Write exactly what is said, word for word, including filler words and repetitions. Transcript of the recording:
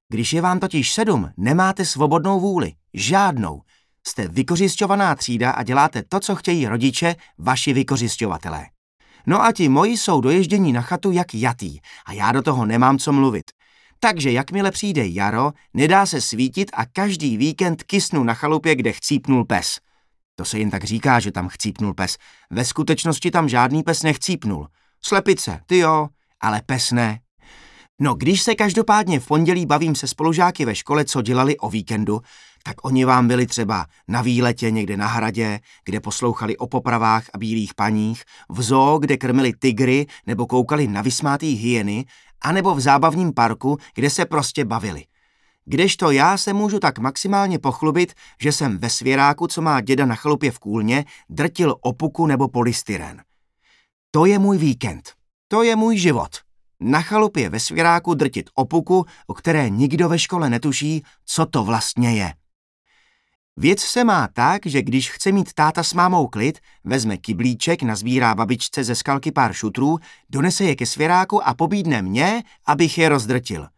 Když je vám totiž sedm, nemáte svobodnou vůli. Žádnou. Jste vykořisťovaná třída a děláte to, co chtějí rodiče, vaši vykořisťovatelé. No a ti moji jsou doježdění na chatu jak jatý a já do toho nemám co mluvit. Takže jakmile přijde jaro, nedá se svítit a každý víkend kysnu na chalupě, kde chcípnul pes. To se jen tak říká, že tam chcípnul pes. Ve skutečnosti tam žádný pes nechcípnul. Slepice, ty jo, ale pes ne. No, když se každopádně v pondělí bavím se spolužáky ve škole, co dělali o víkendu, tak oni vám byli třeba na výletě někde na hradě, kde poslouchali o popravách a bílých paních, v zoo, kde krmili tygry nebo koukali na vysmátý hyeny, anebo v zábavním parku, kde se prostě bavili. Kdežto já se můžu tak maximálně pochlubit, že jsem ve svěráku, co má děda na chalupě v Kůlně, drtil opuku nebo polystyren. To je můj víkend. To je můj život. Na chalupě ve svěráku drtit opuku, o které nikdo ve škole netuší, co to vlastně je. Věc se má tak, že když chce mít táta s mámou klid, vezme kyblíček, nazbírá babičce ze skalky pár šutrů, donese je ke svěráku a pobídne mě, abych je rozdrtil.